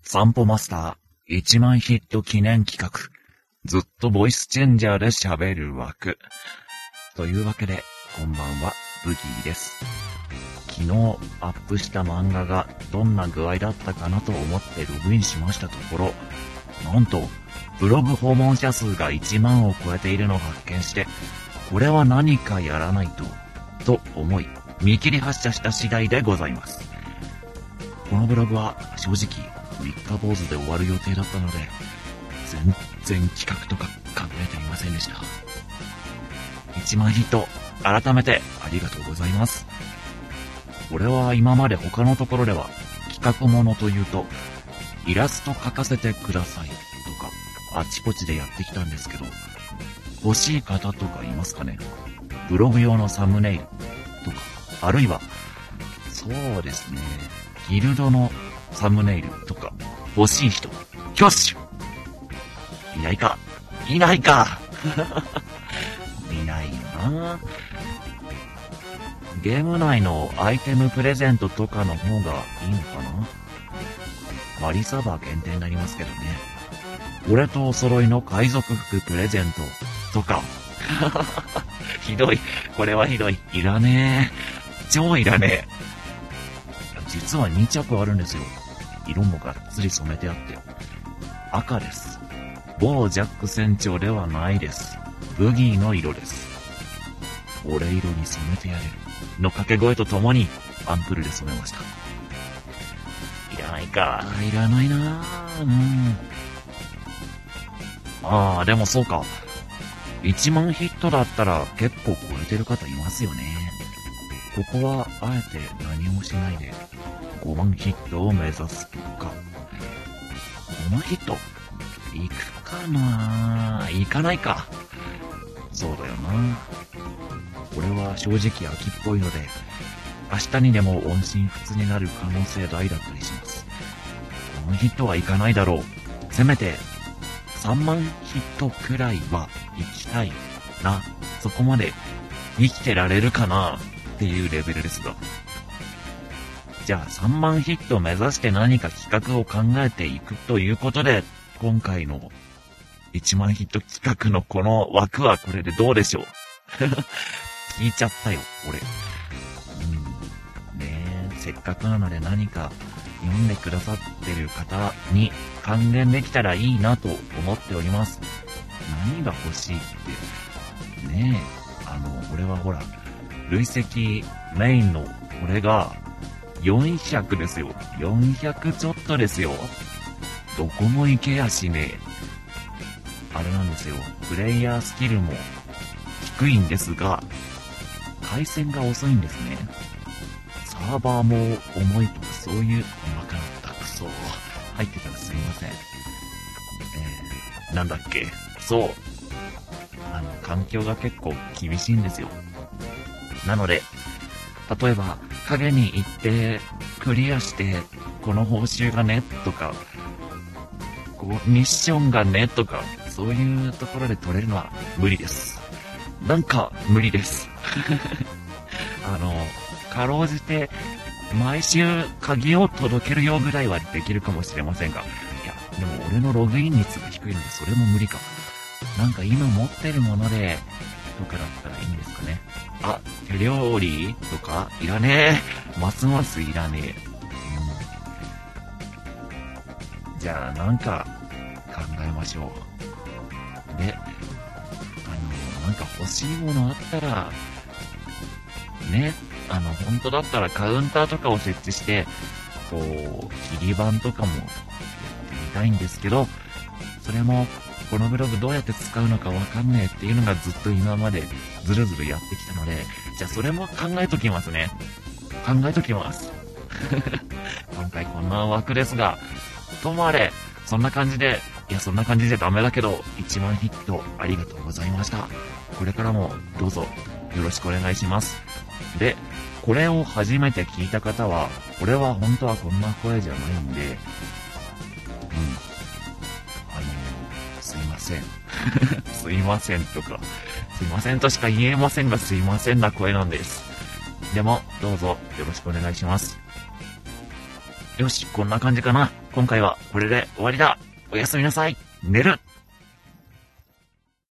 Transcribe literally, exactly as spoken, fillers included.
散歩マスターいちまんヒット記念企画。ずっとボイスチェンジャーで喋る枠。というわけで、こんばんは、ブギーです。昨日アップした漫画がどんな具合だったかなと思ってログインしましたところ、なんと、ブログ訪問者数がいちまんを超えているのを発見して、これは何かやらないと、と思い、見切り発車した次第でございます。このブログは正直、三日坊主で終わる予定だったので、全然企画とか考えていませんでした。いちまんヒット、改めてありがとうございます。これは今まで他のところでは、企画ものというと、イラスト描かせてくださいとか、あちこちでやってきたんですけど、欲しい方とかいますかね？ブログ用のサムネイルとか、あるいは、そうですね、ギルドのサムネイルとか、欲しい人、挙手！いないかいないかいないよな。ゲーム内のアイテムプレゼントとかの方がいいのかな。マリサバ限定になりますけどね。俺とお揃いの海賊服プレゼントとかひどい。これはひどい。いらねえ。超いらねえ。実はに着あるんですよ。色もがっつり染めてあって。赤です。某ジャック船長ではないです。ブギーの色です。俺色に染めてやれるの掛け声とともにアンプルで染めました。いらないか。いらないなぁ。うん。ああ、でもそうか。いちまんヒットだったら結構超えてる方いますよね。ここはあえて何もしないでごまんヒットを目指すとか。ごまんヒットいくかなぁ。いかないか。そうだよな。俺は正直秋っぽいので、明日にでも音信不通になる可能性大だったりします。ごまんヒットはいかないだろう。せめてさんまんヒットくらいは行きたいな。そこまで生きてられるかなっていうレベルですが。じゃあさんまんヒット目指して何か企画を考えていくということで、今回のいちまんヒット企画のこの枠はこれでどうでしょう聞いちゃったよ、俺。うん。ねえ、せっかくなので何か読んでくださってる方に還元できたらいいなと思っております。何が欲しいって。ねえ、あの、俺はほら、累積メインのこれがよんひゃくですよ。よんひゃくちょっとですよ。どこも行けやしねえ。あれなんですよ。プレイヤースキルも低いんですが、回線が遅いんですね。サーバーも重いとかそういう細かなったクソ入ってたらすいません。えー、なんだっけ。そう。あの、環境が結構厳しいんですよ。なので、例えば、影に行ってクリアしてこの報酬がねとか、こうミッションがねとか、そういうところで取れるのは無理です。なんか無理です。あの、かろうじて毎週鍵を届けるよぐらいはできるかもしれませんが、いや、でも俺のログイン率が低いのでそれも無理かも。なんか今持ってるものでとかだったらいいんですかね。あ、手料理とかいらねえ。ますますいらねえ。うん、じゃあなんか考えましょう。で、あの、なんか欲しいものあったら、ね、あの、本当だったらカウンターとかを設置して、こう、切り板とかもやってみたいんですけど、それも、このブログどうやって使うのかわかんねえっていうのがずっと今までずるずるやってきたので、じゃあそれも考えときますね。考えときます。今回こんな枠ですが、ともあれ、そんな感じで、いやそんな感じでダメだけど、いちまんヒットありがとうございました。これからもどうぞよろしくお願いします。で、これを初めて聞いた方は、これは本当はこんな声じゃないんで、うん。あの、すいません。すいませんとか、すいませんとしか言えませんが、すいませんな声なんです。でも、どうぞよろしくお願いします。よし、こんな感じかな。 今回はこれで終わりだ。おやすみなさい。寝る。